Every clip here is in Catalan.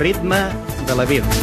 ritme de la vida.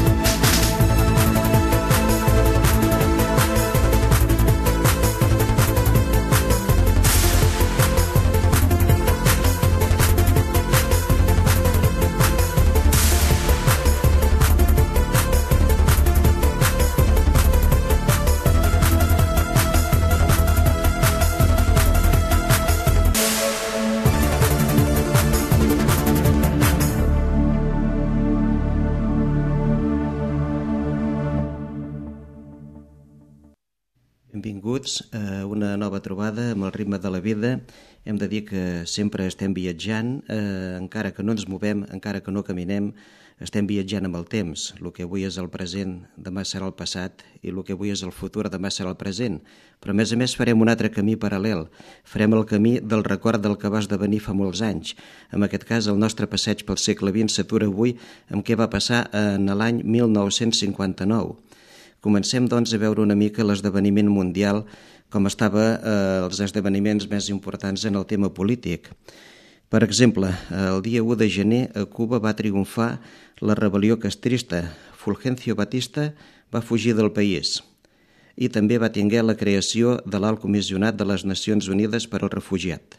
Benvinguts a una nova trobada amb el ritme de la vida. Hem de dir que sempre estem viatjant, encara que no ens movem, encara que no caminem, estem viatjant amb el temps. El que avui és el present, demà serà el passat, i el que avui és el futur, demà serà el present. Però a més farem un altre camí paral·lel. Farem el camí del record del que va esdevenir fa molts anys. En aquest cas, el nostre passeig pel segle XX s'atura avui amb què va passar en l'any 1959. Comencem, doncs, a veure una mica l'esdeveniment mundial, com estava els esdeveniments més importants en el tema polític. Per exemple, el dia 1 de gener a Cuba va triomfar la rebel·lió castrista. Fulgencio Batista va fugir del país i també va tinguer la creació de l'Alt Comissionat de les Nacions Unides per al Refugiat.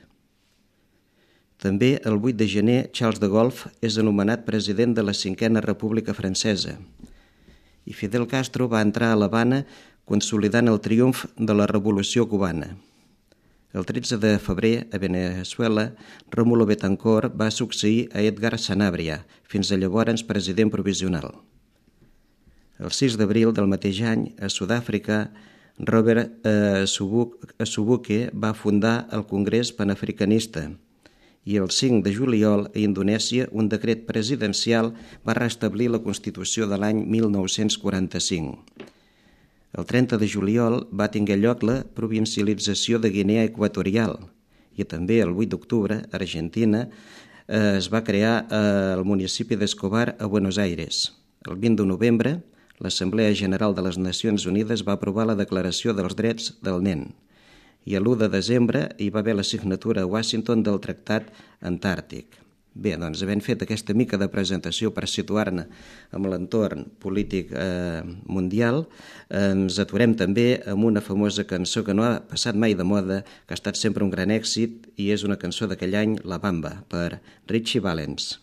També el 8 de gener Charles de Gaulle és anomenat president de la 5a República Francesa. I Fidel Castro va entrar a l'Havana consolidant el triomf de la Revolució Cubana. El 13 de febrer, a Venezuela, Rómulo Betancourt va succeir a Edgar Sanabria, fins a llavors president provisional. El 6 d'abril del mateix any, a Sud-àfrica, Robert Sobukwe va fundar el Congrés Panafricanista, i el 5 de juliol, a Indonèsia, un decret presidencial va restablir la Constitució de l'any 1945. El 30 de juliol va tinguer lloc la provincialització de Guinea Equatorial i també el 8 d'octubre, a Argentina, es va crear el municipi d'Escobar a Buenos Aires. El 20 de novembre, l'Assemblea General de les Nacions Unides va aprovar la Declaració dels Drets del Nen. I l'1 de desembre hi va haver la signatura a Washington del Tractat Antàrtic. Bé, doncs, havent fet aquesta mica de presentació per situar-ne amb l'entorn polític mundial, ens aturem també amb una famosa cançó que no ha passat mai de moda, que ha estat sempre un gran èxit, i és una cançó d'aquell any, La Bamba, per Ritchie Valens.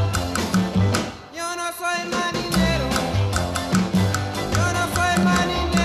Yo no soy marinero,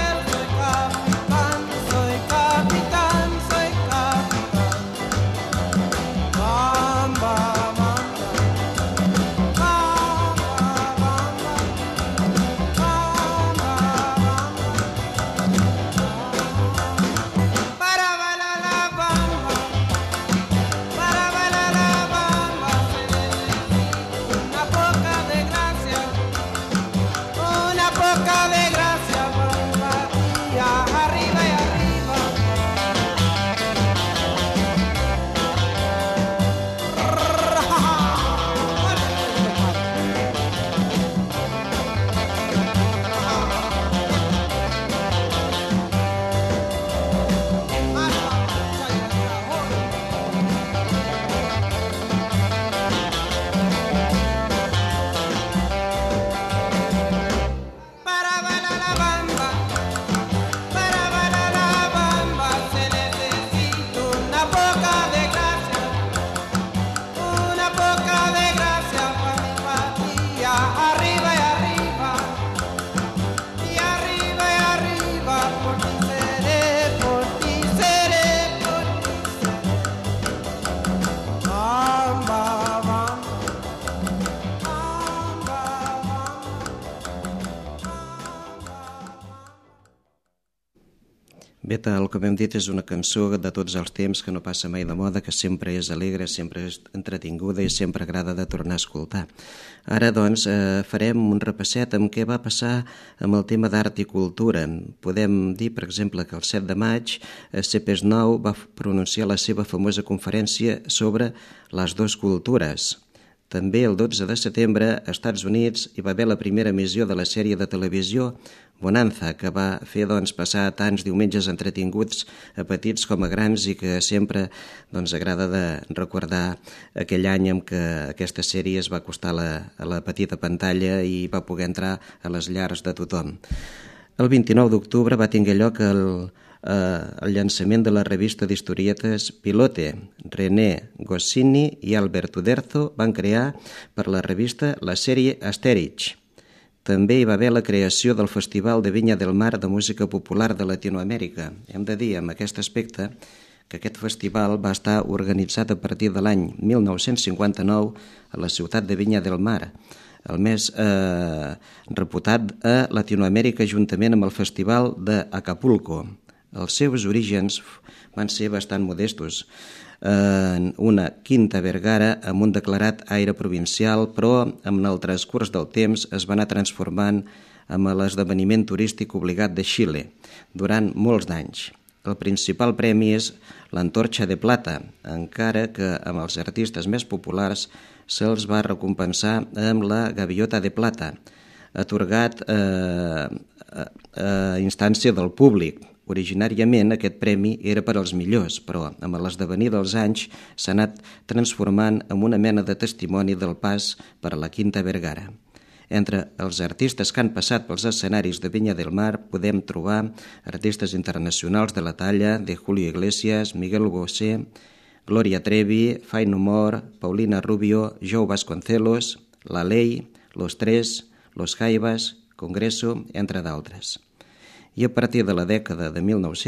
Bé, tal com hem dit, és una cançó de tots els temps que no passa mai de moda, que sempre és alegre, sempre és entretinguda i sempre agrada de tornar a escoltar. Ara, doncs, farem un repasset amb què va passar amb el tema d'art i cultura. Podem dir, per exemple, que el 7 de maig CEPES-9 va pronunciar la seva famosa conferència sobre les dues cultures. També el 12 de setembre, als Estats Units, hi va haver la primera emissió de la sèrie de televisió Bonanza, que va fer passar tants diumenges entretinguts a petits com a grans i que sempre agrada de recordar aquell any en què aquesta sèrie es va acostar a la petita pantalla i va poder entrar a les llars de tothom. El 29 d'octubre va tenir lloc el llançament de la revista d'historietes Pilote. René Goscinny i Albert Uderzo van crear per la revista la sèrie Astèrix. També hi va haver la creació del Festival de Vinya del Mar de Música Popular de Latinoamèrica. Hem de dir, amb aquest aspecte, que aquest festival va estar organitzat a partir de l'any 1959 a la ciutat de Vinya del Mar, el més reputat a Latinoamèrica juntament amb el Festival d'Acapulco. Els seus orígens van ser bastant modestos, en una Quinta Vergara amb un declarat aire provincial, però amb el transcurs del temps es va anar transformant en l'esdeveniment turístic obligat de Xile durant molts d'anys. El principal premi és l'Antorxa de Plata, encara que amb els artistes més populars se'ls va recompensar amb la Gaviota de Plata, atorgat a instància del públic. Originàriament aquest premi era per als millors, però amb l'esdevenir dels anys s'ha anat transformant en una mena de testimoni del pas per a la Quinta Vergara. Entre els artistes que han passat pels escenaris de Vinya del Mar podem trobar artistes internacionals de la talla de Julio Iglesias, Miguel Bosé, Gloria Trevi, Fay No More, Paulina Rubio, Joe Vasconcelos, La Ley, Los Tres, Los Jaivas, Congreso, entre d'altres. I a partir de la dècada de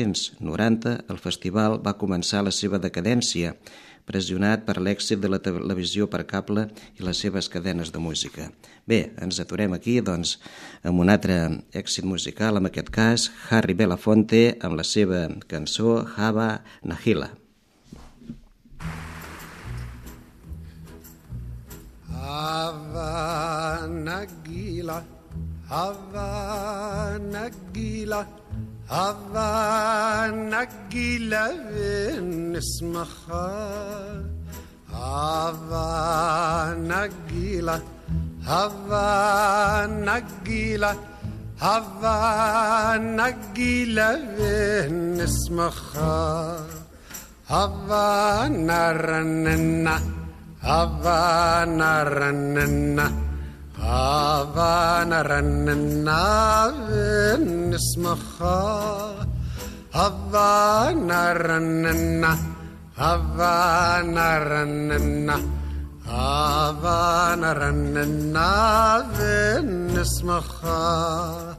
1990 el festival va començar la seva decadència, pressionat per l'èxit de la televisió per cable i les seves cadenes de música. Bé, ens aturem aquí, doncs, amb un altre èxit musical, en aquest cas, Harry Belafonte, amb la seva cançó Hava Nagila. Hava Nagila, Hava Nagila, Hava Nagila بنسمخها Hava Nagila, Hava Nagila, Hava Nagila بنسمخها Hava Naranna, Hava Naranna, Havana ranna nismaha Havana ranna Havana ranna Havana ranna nismaha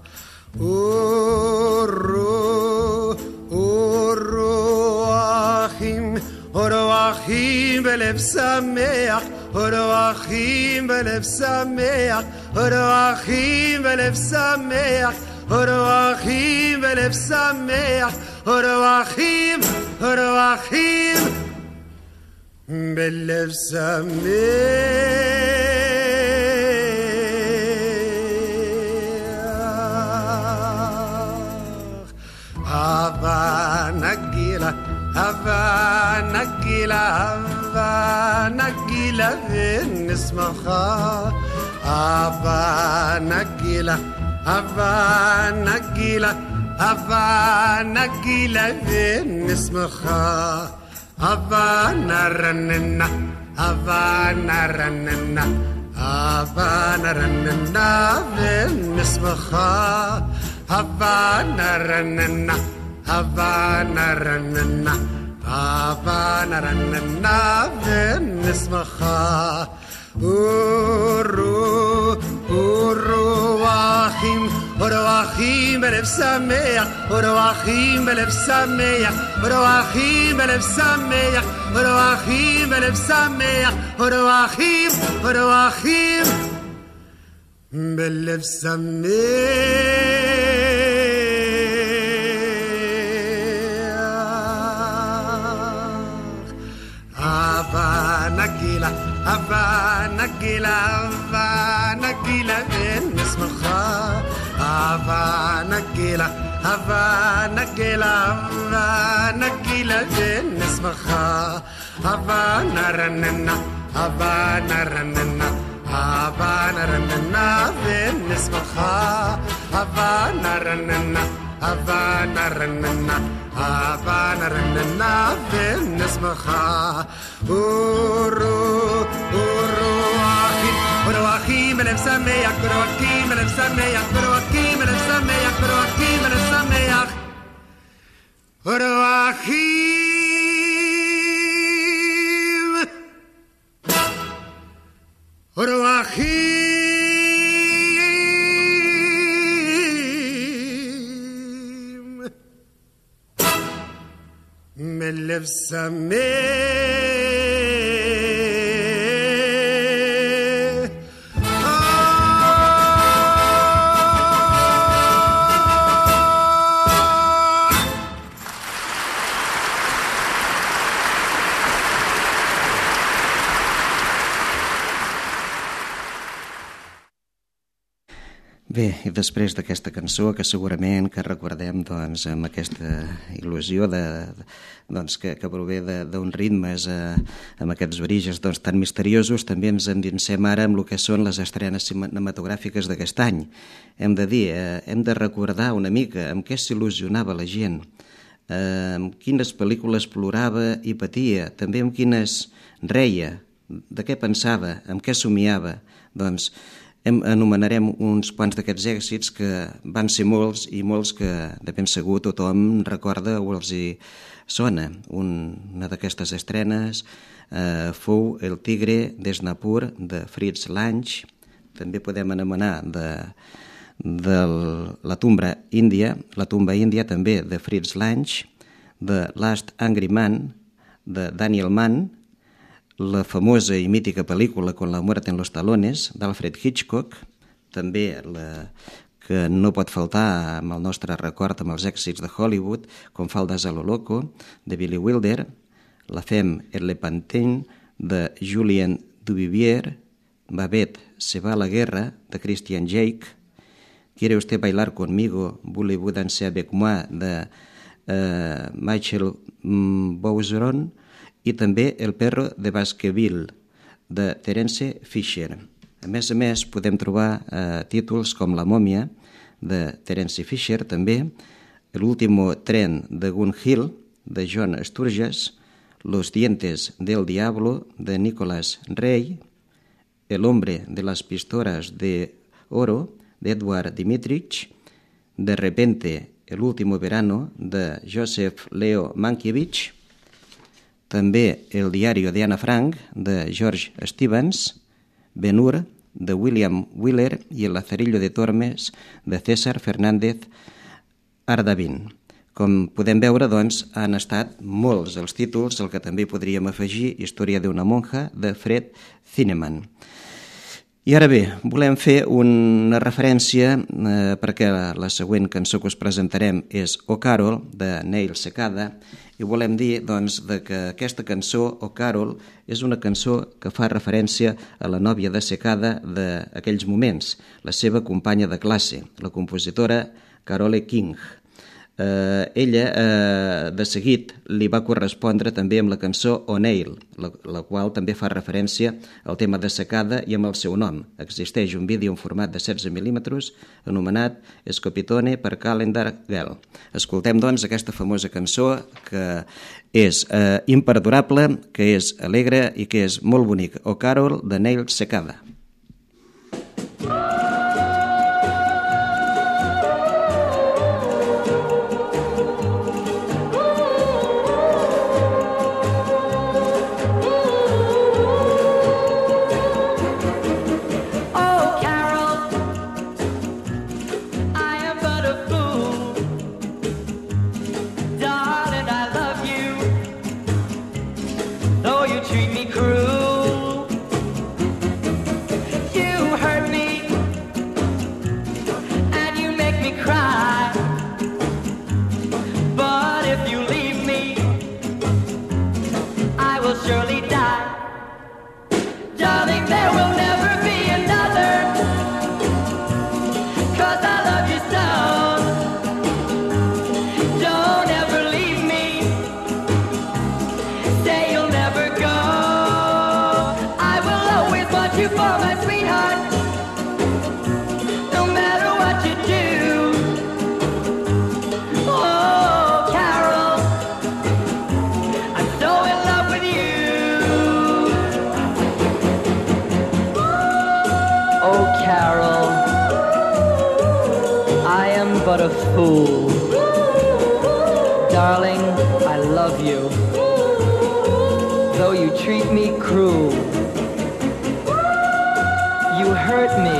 Uru achim בלב שמח, אחים בלב שמח, אחים בלב שמח, אחים בלב שמח, אחים בלב שמח. אהבה נגילה, אהבה נגילה, אהבה נגילה ונשמחה. אהבה נגילה, אהבה נגילה, אהבה נגילה ונשמחה. אהבה נרננה, אהבה נרננה, אהבה נרננה ונשמחה. אהבה נרננה, אהבה נרננה, אהבה נרננה ונשמחה. אחים, אחים בלב שמח, אחים בלב שמח, אחים בלב שמח, אחים בלב שמח, אחים בלב שמח. Havana gila ونسمخها Havana رننا Havana رننا Havana رننا ونسمخها Havana رننا Havana رننا Havana رننا ونسمخها Uruakim elef sameach, Uruakim elef sameach, Uruakim elef sameach, Uruakim elef sameach, Uruakim, Uruakim, elef sameach. Bé, i després d'aquesta cançó, que segurament que recordem doncs, amb aquesta il·lusió que prové d'un ritmes amb aquests orígens tan misteriosos, també ens endinsem ara amb el que són les estrenes cinematogràfiques d'aquest any. Hem de dir, hem de recordar una mica amb què s'il·lusionava la gent, amb quines pel·lícules plorava i patia, també amb quines reia, de què pensava, amb què somiava. Doncs anomenarem uns quants d'aquests èxits que van ser molts i molts que de ben segur tothom recorda o els hi sona. Una d'aquestes estrenes fou El tigre d'Esnapur de Fritz Lang. També podem anomenar de la tumba índia també de Fritz Lang, The Last Angry Man de Daniel Mann, la famosa i mítica pel·lícula Con la muerte en los talones d'Alfred Hitchcock, també la que no pot faltar amb el nostre record amb els èxits de Hollywood, com Faldes a lo loco de Billy Wilder, La femme et le pantin de Julien Duvivier, Babette se va a la guerra de Christian Jake, Quiere usted bailar conmigo, Voulez-vous danser avec moi de Michael Bouzeron, i també El perro de Baskerville, de Terence Fisher. A més, podem trobar títols com La mòmia, de Terence Fisher, també, El último tren de Gun Hill, de John Sturges, Los dientes del diablo, de Nicholas Ray, El hombre de las pistolas de oro, de Edward Dimitrich, De repente, El último verano, de Joseph Leo Mankiewicz, també El diario de Anna Frank, de George Stevens, Ben-Hur, de William Wyler, i El lazarillo de Tormes, de César Fernández Ardavín. Com podem veure, doncs, han estat molts els títols, el que també podríem afegir Història d'una monja, de Fred Zinnemann. I ara bé, volem fer una referència perquè la següent cançó que us presentarem és O Carol, de Neil Secada, i volem dir doncs, que aquesta cançó, O Carol, és una cançó que fa referència a la nòvia de Secada d'aquells moments, la seva companya de classe, la compositora Carole King. Ella, de seguit, li va correspondre també amb la cançó O'Neill, la qual també fa referència al tema de Secada i amb el seu nom. Existeix un vídeo en format de 16 mm anomenat Scopitone per Calendar Girl. Escoltem, doncs, aquesta famosa cançó que és imperdurable, que és alegre i que és molt bonic. O Carol, de Neil Secada. Treat me cruel. but a fool. Darling, I love you, though you treat me cruel. You hurt me,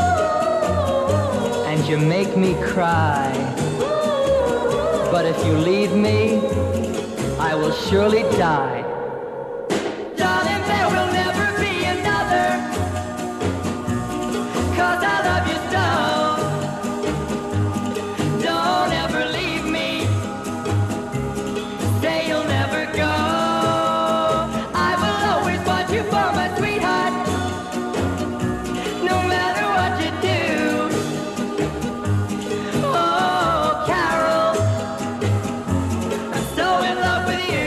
and you make me cry. But if you leave me, I will surely die. Darling, there will never be another, 'cause I love you so. Don't ever leave me, say you'll never go. I will always want you for my sweetheart, no matter what you do. Oh, Carol, I'm so in love with you.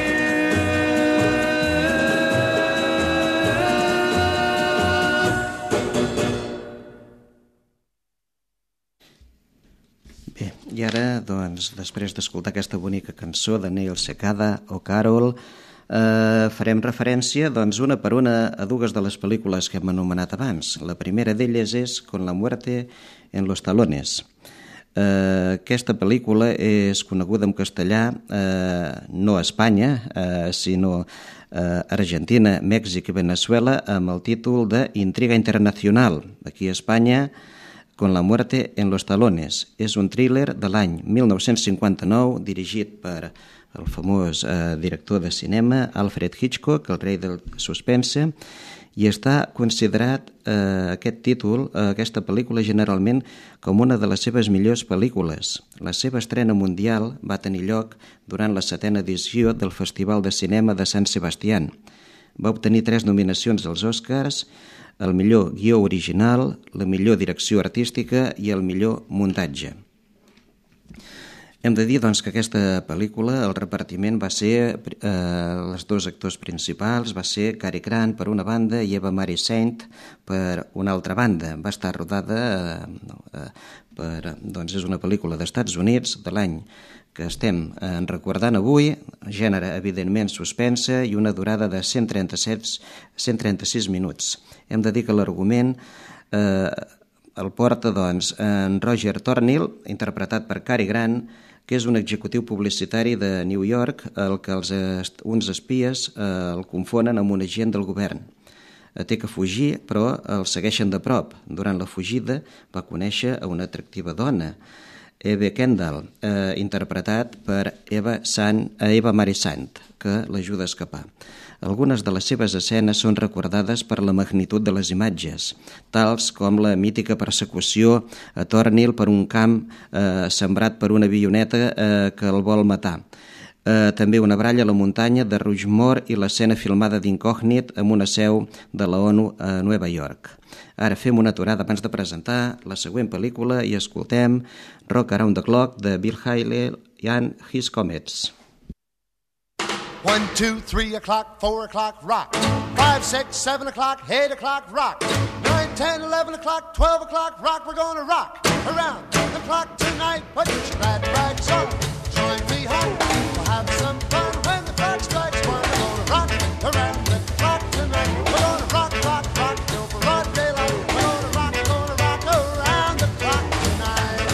Bé, i ara, doncs, després d'escoltar aquesta bonica cançó de Neil Cicada o Carol, farem referència, doncs, una per una a dues de les pel·lícules que hem anomenat abans. La primera d'elles és Con la muerte en los talones. Aquesta pel·lícula és coneguda en castellà no a Espanya, sinó a Argentina, Mèxic i Venezuela, amb el títol de Intriga Internacional. Aquí a Espanya, Con la muerte en los talones. És un thriller de l'any 1959 dirigit per el famós director de cinema Alfred Hitchcock, el rei del suspense, i està considerat aquest títol, aquesta pel·lícula, generalment com una de les seves millors pel·lícules. La seva estrena mundial va tenir lloc durant la 7ª edició del Festival de Cinema de Sant Sebastián. Va obtenir 3 nominacions als Oscars, el millor guió original, la millor direcció artística i el millor muntatge. Hem de dir, doncs, que aquesta pel·lícula, el repartiment va ser, els dos actors principals va ser Cary Grant per una banda i Eva Marie Saint per una altra banda. Va estar rodada doncs és una pel·lícula d'Estats Units de l'any que estem recordant avui, gènere evidentment suspensa i una durada de 136 minuts. Hem de dir que l'argument el porta, doncs, en Roger Thornhill, interpretat per Cary Grant, que és un executiu publicitari de New York, el que uns espies el confonen amb un agent del govern. Té que fugir, però el segueixen de prop. Durant la fugida va conèixer a una atractiva dona, Eve Kendall, interpretat per Eva Marie Saint, que l'ajuda a escapar. Algunes de les seves escenes són recordades per la magnitud de les imatges, tals com la mítica persecució a Thornhill per un camp sembrat per una avioneta que el vol matar. També una baralla a la muntanya de Rushmore i l'escena filmada d'incògnit amb una seu de la ONU a Nova York. Ara fem una aturada abans de presentar la següent pel·lícula i escoltem Rock Around the Clock de Bill Haley and His Comets. 1, 2, 3 o'clock, 4 o'clock, rock. 5, 6, 7 o'clock, 8 o'clock, rock. 9, 10, 11 o'clock, 12 o'clock, rock. We're gonna rock around the clock tonight. Put your glad rags on, join me home. We'll have some fun when the clock strikes 1. We're gonna rock around the clock tonight. We're gonna rock, rock, rock till broad daylight. We're gonna rock around the clock tonight.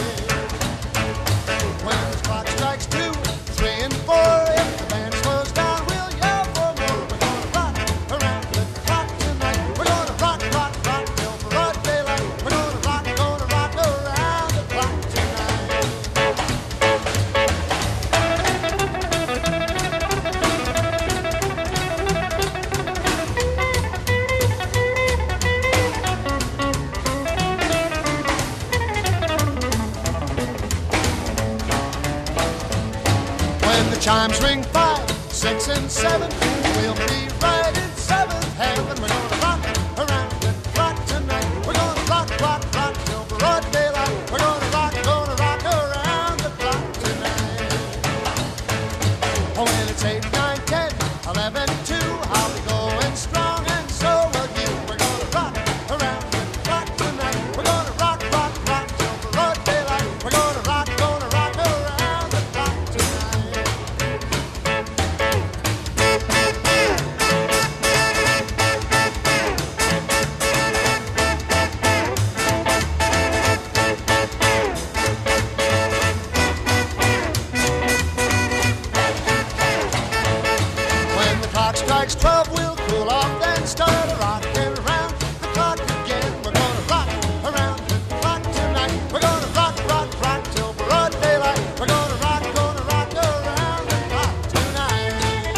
When the clock strikes 2, 3 and 4, if the band slows down, we'll yell for more. We're gonna rock around the clock tonight. We're gonna rock, rock, rock till broad daylight. We're gonna rock around the clock tonight. When the chimes ring 5, 6 and 7, we'll be right in 7th heaven. We're gonna rock around the clock tonight. We're gonna rock, rock, rock till broad daylight. We're gonna rock around the clock tonight. Oh, when it's 8, 9, 10, 11, 2, I'll be going strong and so will you. We're gonna rock around the clock tonight. We're gonna rock, rock, rock till broad daylight. We're gonna rock around the clock tonight. 12 we'll cool off, then start a rockin' around the clock again. We're gonna rock around the clock tonight. We're gonna rock, rock, rock till broad daylight. We're gonna rock around the clock tonight.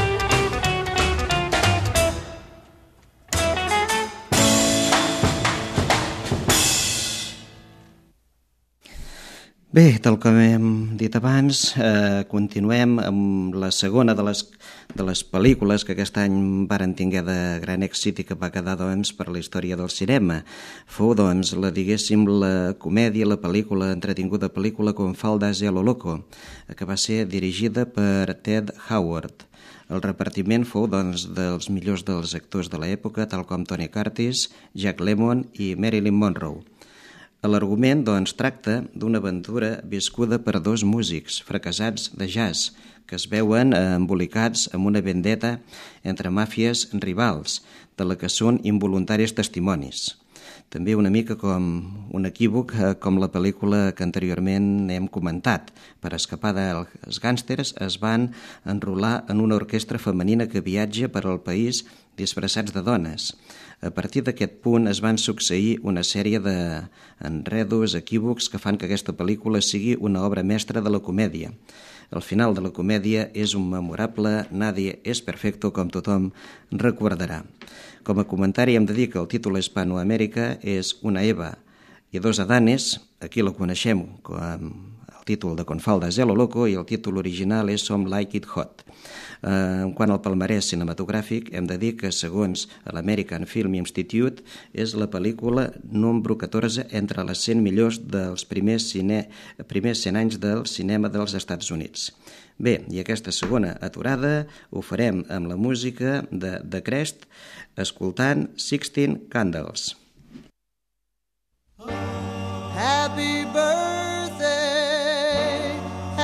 Bé, tal com hem dit abans, continuem amb la segona de les pel·lícules que aquest any varen tinguer de gran èxit i que va quedar, doncs, per la història del cinema. Fou, doncs, la comèdia, la pel·lícula, entretinguda pel·lícula con faldas y a lo loco, que va ser dirigida per Ted Howard. El repartiment fou, doncs, dels millors dels actors de l'època, tal com Tony Curtis, Jack Lemmon i Marilyn Monroe. L'argument, doncs, tracta d'una aventura viscuda per dos músics fracassats de jazz que es veuen embolicats amb una vendetta entre màfies rivals, de la que són involuntaris testimonis. També una mica com un equívoc, com la pel·lícula que anteriorment hem comentat. Per escapar dels gàngsters es van enrolar en una orquestra femenina que viatja per al país disfressats de dones. A partir d'aquest punt es van succeir una sèrie d'enredos, equívocs que fan que aquesta pel·lícula sigui una obra mestra de la comèdia. El final de la comèdia és un memorable Nadie es perfecto, com tothom recordarà. Com a comentari hem de dir que el títol Hispanoamèrica és Una Eva i dos Adanes, aquí la coneixem com el títol de Con faldas y a lo loco, i el títol original és Some Like It Hot. Quant al palmarès cinematogràfic, hem de dir que, segons l'American Film Institute, és la pel·lícula número 14 entre les 100 millors dels primers 100 anys del cinema dels Estats Units. Bé, i aquesta segona aturada ho farem amb la música de The Crest, escoltant 16 Candles. Happy birthday,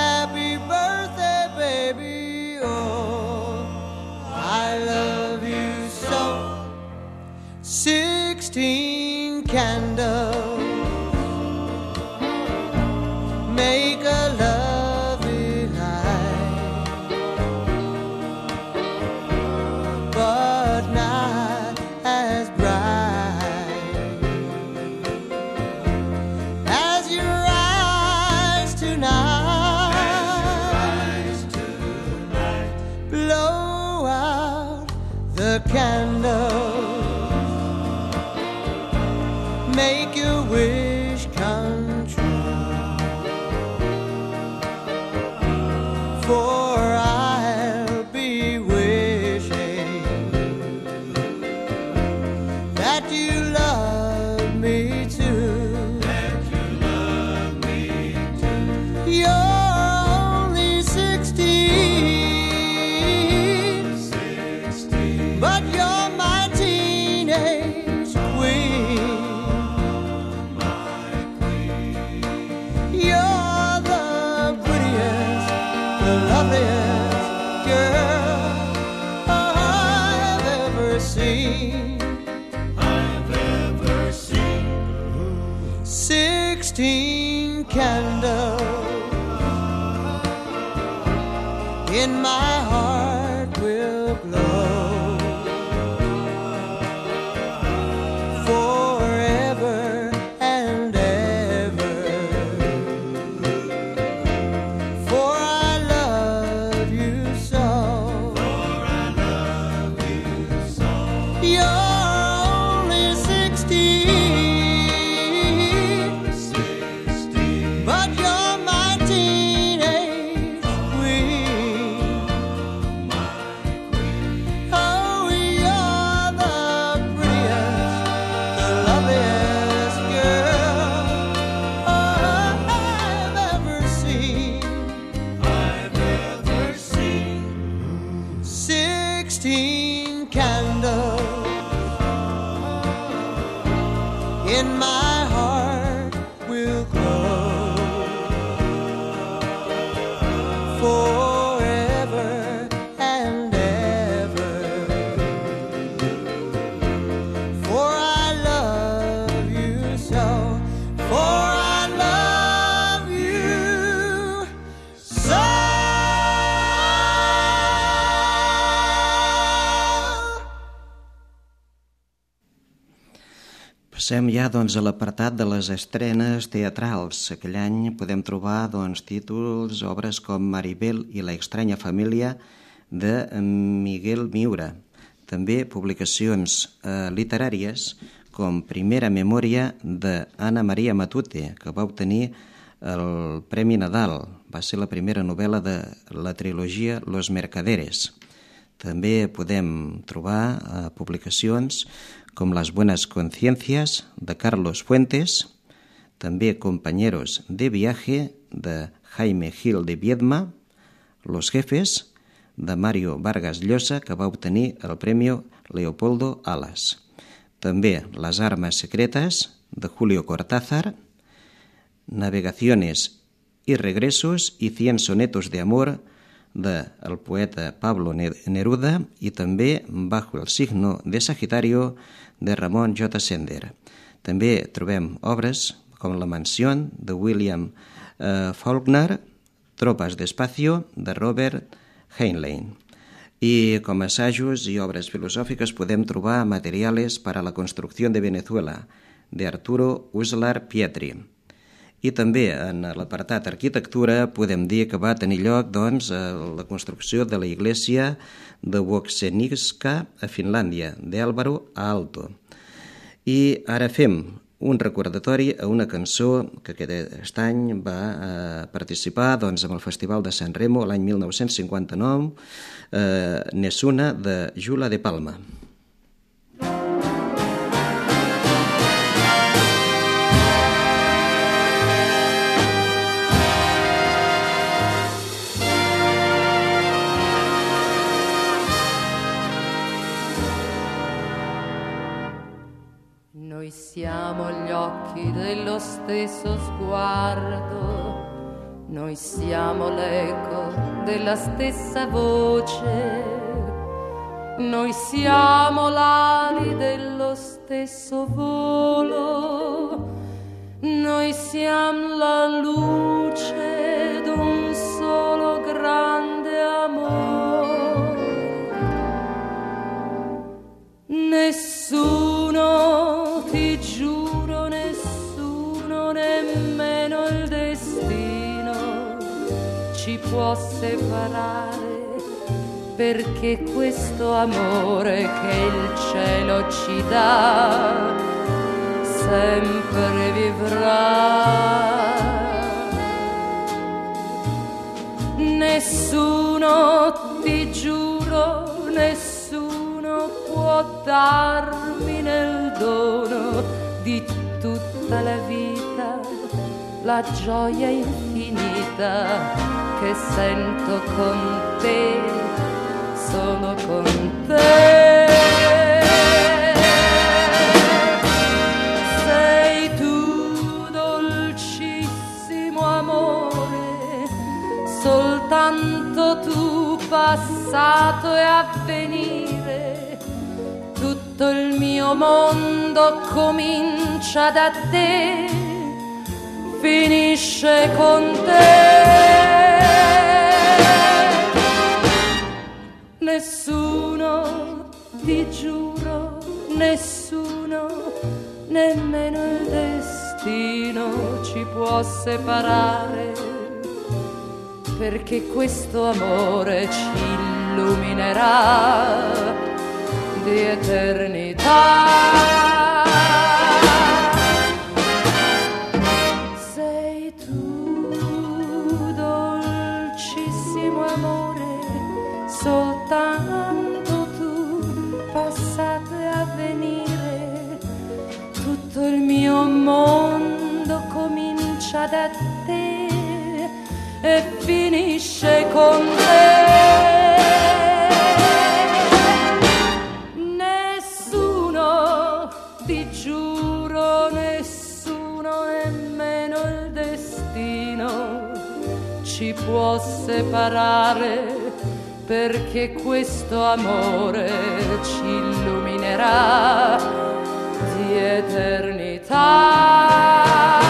baby, oh, I love you so. 16 candles make a lovely light, but not as bright as your eyes tonight. Blow out the candle, make your wish come true, for I'll be wishing that you love me too. You're only 16, but you're my teenage queen. You're the prettiest, the loveliest girl I've ever seen. 16 candles in my heart will glow forever and ever, for I love you so. You're only 16, but you're my teenage queen. Oh, you're the prettiest, the loveliest girl I've ever seen. 16 candles in my heart will glow forever and ever, for I love you so, for I love you so. Passem ja doncs, a l'apartat de les estrenes teatrals. Aquell any podem trobar doncs, títols, obres com Maribel i la estranya família de Miguel Miura. També publicacions literàries com Primera memòria d'Anna Maria Matute, que va obtenir el Premi Nadal. Va ser la primera novel·la de la trilogia Los Mercaderes. També podem trobar publicacions com Las buenas conciencias de Carlos Fuentes, també Compañeros de viaje de Jaime Gil de Viedma, Los jefes de Mario Vargas Llosa, que va obtenir el Premi Leopoldo Alas. També Las armas secretas de Julio Cortázar, Navegaciones y regresos y 100 sonetos de amor del poeta Pablo Neruda i també Bajo el signo de Sagitario de Ramon J. Sender. També trobem obres com La mansión de William Faulkner, Tropas de espacio de Robert Heinlein. I com a assajos i obres filosòfiques podem trobar Materiales para la construcción de Venezuela de Arturo Uslar Pietri. I també en l'apartat arquitectura podem dir que va tenir lloc doncs, la construcció de la iglesia de Woksenivska a Finlàndia, d'Álvaro Aalto. I ara fem un recordatori a una cançó que aquest any va participar doncs, en el Festival de San Remo l'any 1959, Nessuna de Jula de Palma. Noi siamo gli occhi dello stesso sguardo, noi siamo l'eco della stessa voce, noi siamo l'ali dello stesso volo, noi siamo la luce d'un solo grande amore. Nessuno, ti giuro, nessuno, nemmeno il destino ci può separare, perché questo amore che il cielo ci dà sempre vivrà. Nessuno, ti giuro, nessuno può darmi nel dono di tutta la vita la gioia infinita che sento con te, solo con te. Sei tu, dolcissimo amore, soltanto tu, passato e avvenire. Tutto il mio mondo comincia da te, finisce con te. Nessuno, ti giuro, nessuno, nemmeno il destino ci può separare, perché questo amore ci illuminerà di eternità. Sei tu, dolcissimo amore, soltanto tu, passato e avvenire. Tutto il mio mondo comincia da te e finisce con te. Ti giuro, nessuno, nemmeno il destino ci può separare, perché questo amore ci illuminerà di eternità.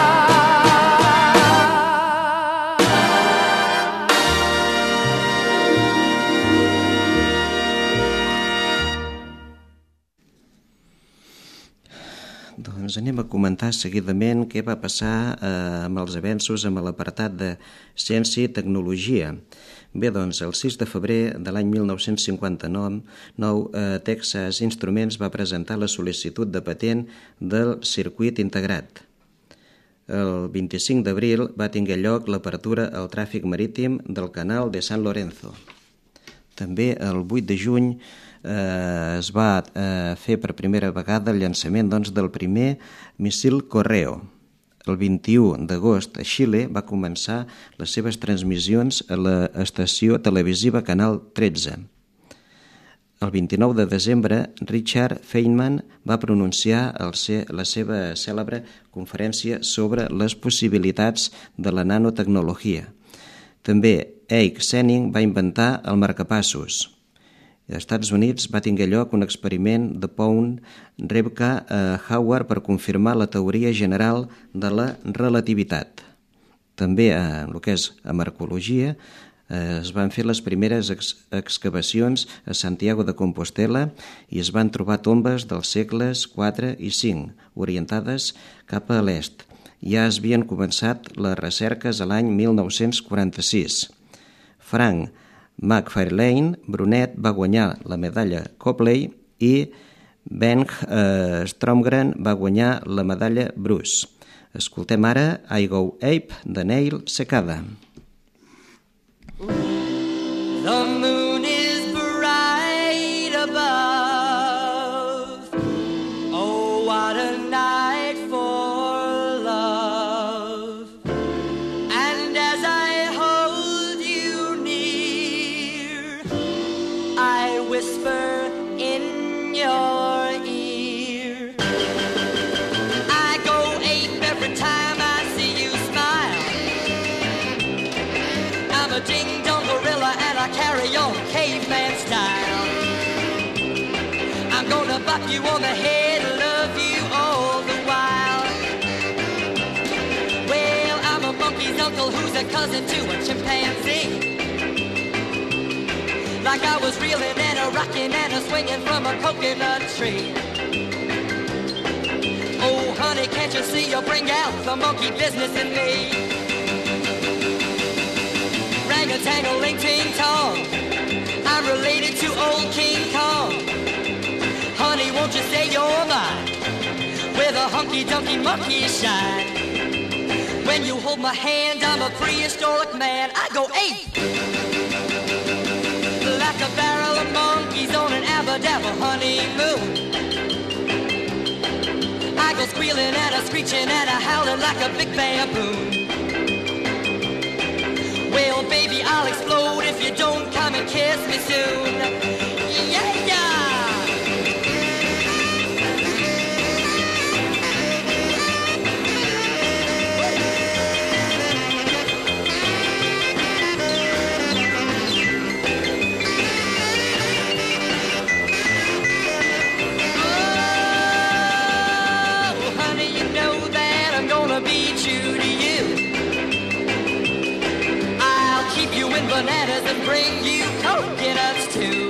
Doncs anem a comentar seguidament què va passar amb els avenços amb l'apartat de Ciència i Tecnologia. Bé, doncs, el 6 de febrer de l'any 1959, Texas Instruments va presentar la sol·licitud de patent del circuit integrat. El 25 d'abril va tinguer lloc l'apertura al tràfic marítim del canal de San Lorenzo. També el 8 de juny es va fer per primera vegada el llançament del primer míssil Correo. El 21 d'agost a Xile va començar les seves transmissions a l'estació televisiva Canal 13. El 29 de desembre, Richard Feynman va pronunciar la seva cèlebre conferència sobre les possibilitats de la nanotecnologia. També Eik Senning va inventar el marcapassos. Als Estats Units va tinguer lloc un experiment de Pound Rebka Howard per confirmar la teoria general de la relativitat. També en el que és amarcologia es van fer les primeres excavacions a Santiago de Compostela i es van trobar tombes dels segles IV i V, orientades cap a l'est. Ja es havien començat les recerques a l'any 1946. Frank McFarlane Brunet va guanyar la medalla Copley i Bengt Stromgren va guanyar la medalla Bruce. Escoltem ara I Go Ape de Neil Cicada. The moon is bright above. Oh, what a night for love. And as I hold you near, I whisper in your ear. I go ape every time I see you smile. I'm a ding-dong gorilla and I carry on caveman style. I'm gonna bop you on the head, love you all the while. Well, I'm a monkey's uncle who's a cousin to a chimpanzee. Like I was reeling and a rocking and a swinging from a coconut tree. Oh, honey, can't you see you bring out the monkey business in me? Rang-a-tang-a-ling-ting-tong, I'm related to old King Kong. Honey, won't you say you're mine, where the hunky-dunky monkeys shine? When you hold my hand, I'm a prehistoric man. I go ape, like a barrel of monkeys on an abba-dabba honeymoon. I go squealing and a screeching and a howling like a big baboon. Well, baby, I'll explode if you don't come and kiss me soon. Yeah, yeah. Oh, honey, you know that I'm gonna be true to you. Keep you in bananas and bring you coconuts too.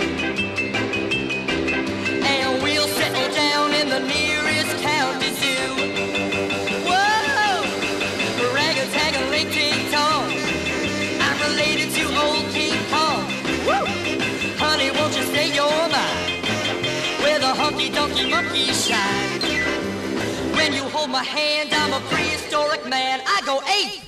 And we'll settle down in the nearest county zoo. Whoa! Rang-a-tang-a-ling-ting-tong, I'm related to old King Kong. Woo! Honey, won't you say you're mine, where the hunky-dunky monkeys shine? When you hold my hand, I'm a prehistoric man. I go ape.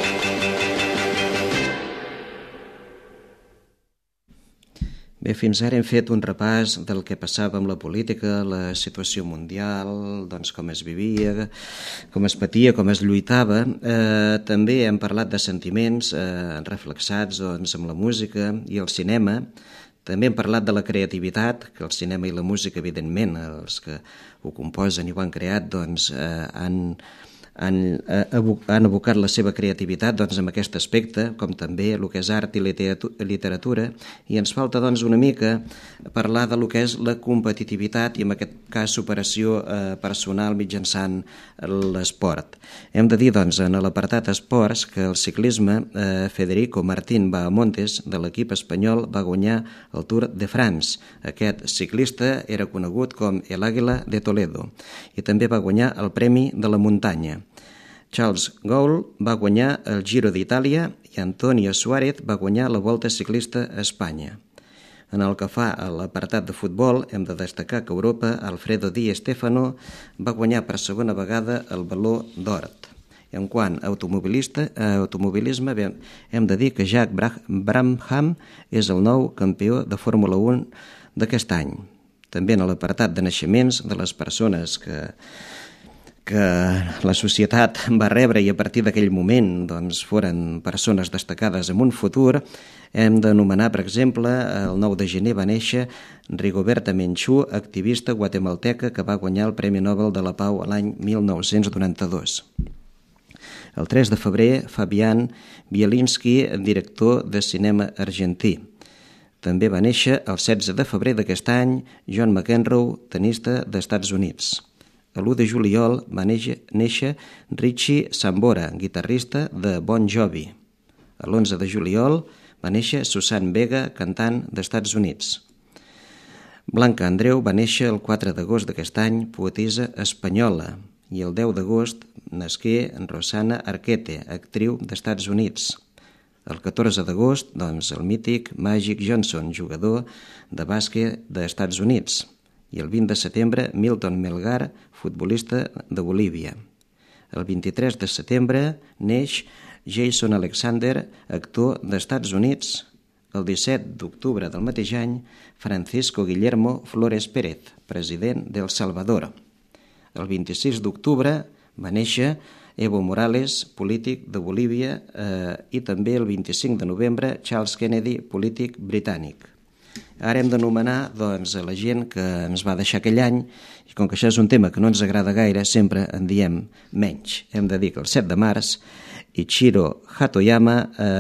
Bé, fins ara hem fet un repàs del que passava amb la política, la situació mundial, doncs com es vivia, com es patia, com es lluitava. També hem parlat de sentiments reflexats amb la música i el cinema. També hem parlat de la creativitat, que el cinema i la música, evidentment, els que ho composen i ho han creat, han han abocat la seva creativitat doncs, en aquest aspecte, com també el que és art i literatura, i ens falta doncs, una mica parlar de lo que és la competitivitat i en aquest cas superació personal mitjançant l'esport. Hem de dir doncs, en l'apartat esports que el ciclisme Federico Martín Bahamontes de l'equip espanyol va guanyar el Tour de France. Aquest ciclista era conegut com el Àguila de Toledo i també va guanyar el Premi de la Muntanya. Charles Gould va guanyar el Giro d'Itàlia i Antonio Suárez va guanyar la Volta Ciclista a Espanya. En el que fa a l'apartat de futbol, hem de destacar que a Europa Alfredo Di Stéfano va guanyar per segona vegada el Baló d'Or. En quant a automobilisme, hem de dir que Jack Brabham és el nou campió de Fórmula 1 d'aquest any. També en l'apartat de naixements de les persones que la societat va rebre i a partir d'aquell moment doncs, foren persones destacades en un futur, hem d'anomenar, per exemple, el 9 de gener va néixer Rigoberta Menchú, activista guatemalteca que va guanyar el Premi Nobel de la Pau l'any 1992. El 3 de febrer, Fabian Bielinski, director de cinema argentí. També va néixer el 16 de febrer d'aquest any John McEnroe, tenista d'Estats Units. L'1 de juliol va néixer Richie Sambora, guitarrista de Bon Jovi. L'11 de juliol va néixer Susan Vega, cantant d'Estats Units. Blanca Andreu va néixer el 4 d'agost d'aquest any, poetisa espanyola. I el 10 d'agost nasqué Rosana Arquette, actriu d'Estats Units. El 14 d'agost, doncs, el mític Magic Johnson, jugador de bàsquet d'Estats Units. I el 20 de setembre, Milton Melgar, futbolista de Bolívia. El 23 de setembre neix Jason Alexander, actor d'Estats Units. El 17 d'octubre del mateix any, Francisco Guillermo Flores Pérez, president d'El Salvador. El 26 d'octubre va néixer Evo Morales, polític de Bolívia, i també el 25 de novembre Charles Kennedy, polític britànic. Ara hem d'anomenar doncs, a la gent que ens va deixar aquell any, i com que això és un tema que no ens agrada gaire, sempre en diem menys. Hem de dir que el 7 de març, Ichiro Hatoyama,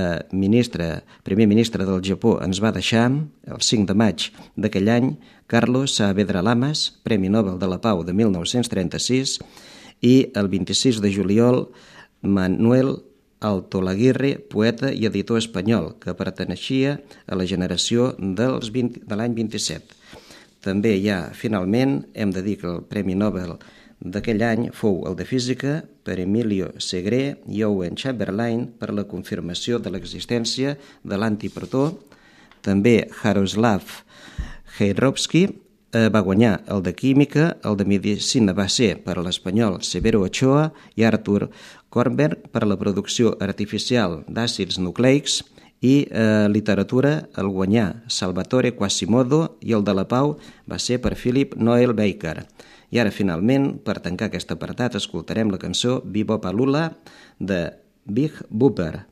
primer ministre del Japó, ens va deixar. El 5 de maig d'aquell any, Carlos Saavedra Lamas, Premi Nobel de la Pau de 1936, i el 26 de juliol, Manuel Altolaguirre, poeta i editor espanyol, que perteneixia a la generació de l'any 27. També ja, finalment, hem de dir que el Premi Nobel d'aquell any fou el de Física per Emilio Segré i Owen Chamberlain per la confirmació de l'existència de l'antiprotó. També Jaroslav Heirovski va guanyar el de Química, el de Medicina va ser per a l'espanyol Severo Ochoa i Arthur Kornberg per a la producció artificial d'àcids nucleics i literatura el guanyà Salvatore Quasimodo i el de la Pau va ser per Philip Noel Baker. I ara, finalment, per tancar aquest apartat, escoltarem la cançó Bebopalula de Big Bopper.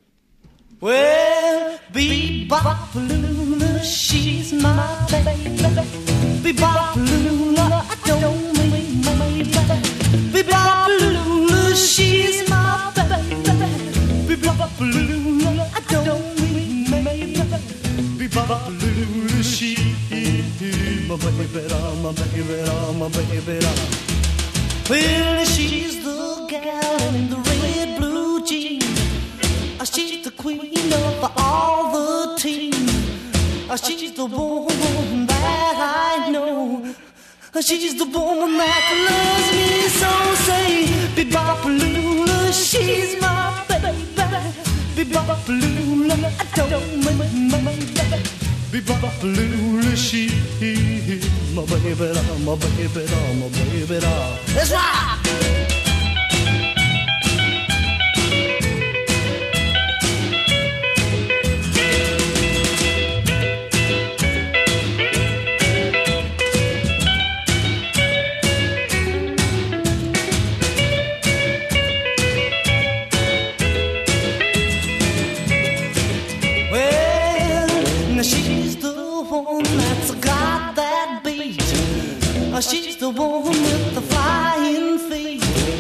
Well, Bebopalula, she's my baby. Bebopalula, I don't mean my baby. Bebopalula, she's my baby. Bebopalula, I don't mean my baby. Bebopalula, she's my baby, my baby, my baby. Well, she's the gal in the red blue jeans. She's the queen of all the team. She's the woman that I know. She's the woman that loves me so. Say, Bebopalula, she's my baby. Bebopalula, I don't mean my baby. Bebopalula, she's my baby, my baby, my baby. Let's rock! She's the one with the flying feet.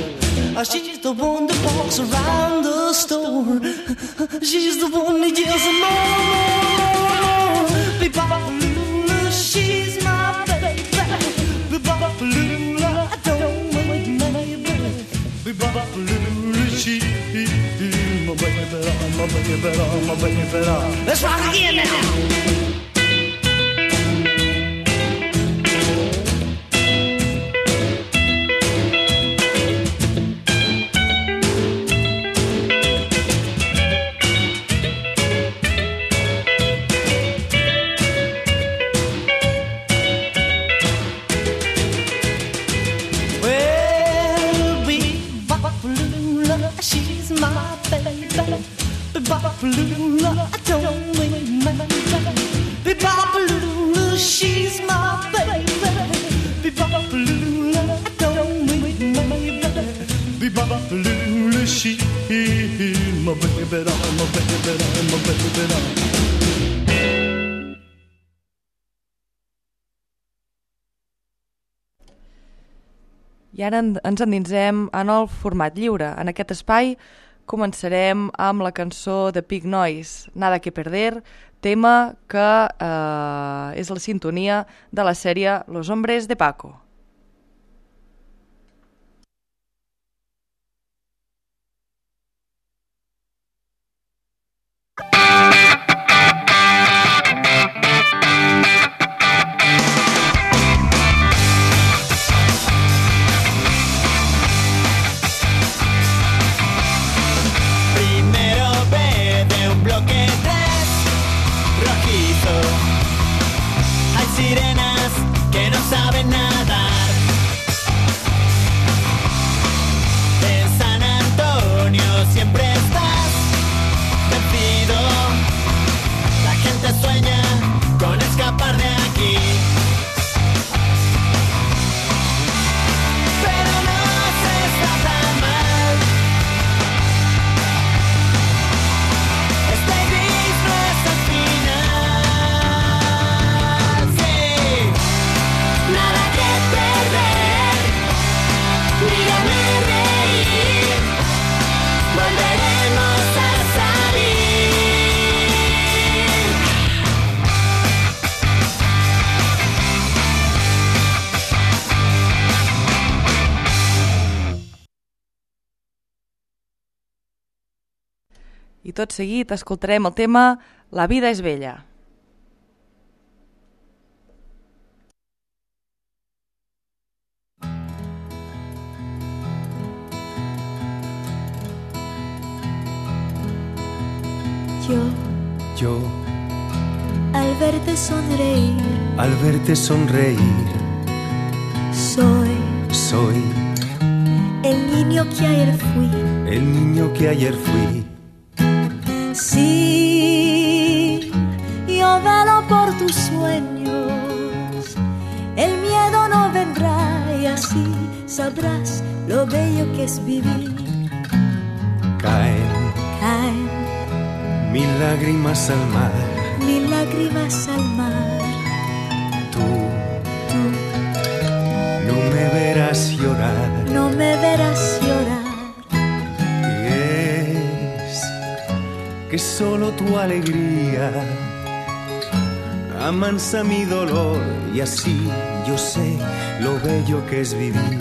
baby, let's rock again now. She's my baby. Be-ba-ba-ba-lula, don't make me baby. Be-ba-ba-ba-lula, she's my baby, my baby, my baby. I ara ens endinsem en el format lliure. En aquest espai començarem amb la cançó de Pig Noise, Nada que perder, tema que és la sintonia de la sèrie Los Hombres de Paco. Sirenas que no saben nadar. En San Antonio siempre estás vencido. La gente sueña con escapar de aquí. Pero no se está tan mal. Este gris no es el final. Nada que perder, mírame reír, volveremos a salir. I tot seguit escoltarem el tema La vida és bella. Yo, al verte sonreír, soy el niño que ayer fui. Sí, yo velo por tus sueños, el miedo no vendrá y así sabrás lo bello que es vivir. Caen mil lágrimas al mar. Tú no me verás llorar. Y es que solo tu alegría amansa mi dolor y así yo sé lo bello que es vivir.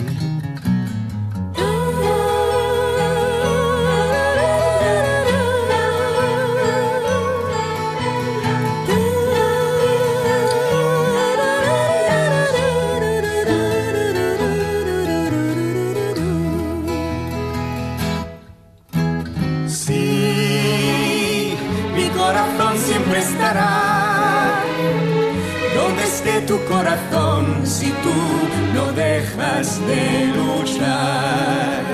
Siempre estará donde esté tu corazón si tú no dejas de luchar.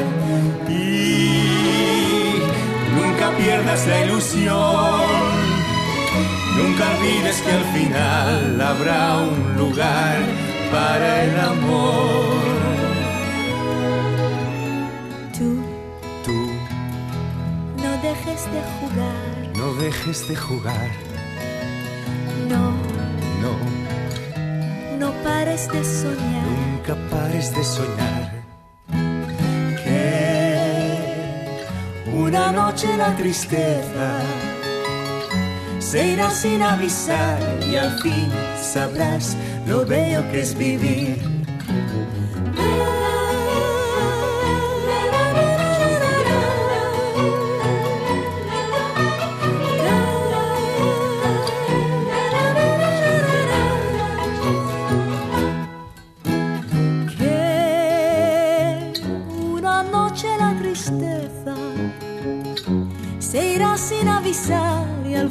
Y nunca pierdas la ilusión, nunca olvides que al final habrá un lugar para el amor. Tú no dejes de jugar. No dejes de jugar. No pares de soñar. Nunca pares de soñar. Que una noche la tristeza se irá sin avisar y al fin sabrás lo bello que es vivir.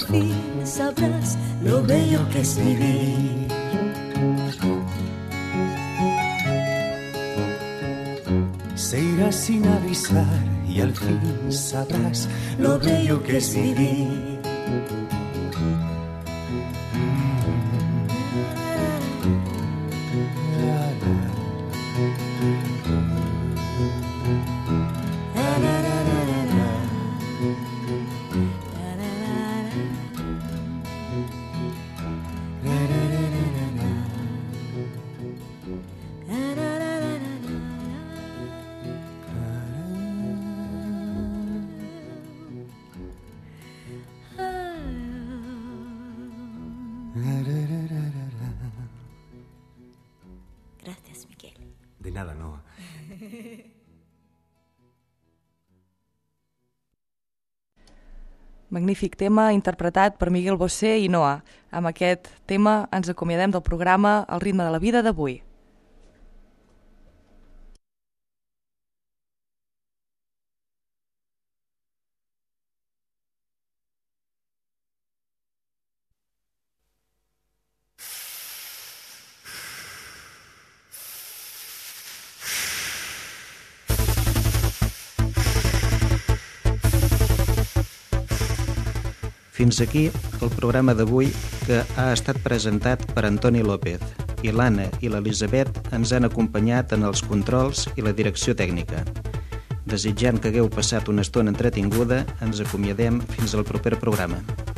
fin sabrás lo bello que es vivir. Se irá sin avisar y al fin sabrás lo bello que es vivir. Gracias, Miguel. De nada, no. Magnífic tema interpretat per Miguel Bosé i Noa. Amb aquest tema ens acomiadem del programa El ritme de la vida d'avui. Fins aquí el programa d'avui, que ha estat presentat per Antoni López, i l'Anna i l'Elisabet ens han acompanyat en els controls i la direcció tècnica. Desitjant que hagueu passat una estona entretinguda, ens acomiadem fins al proper programa.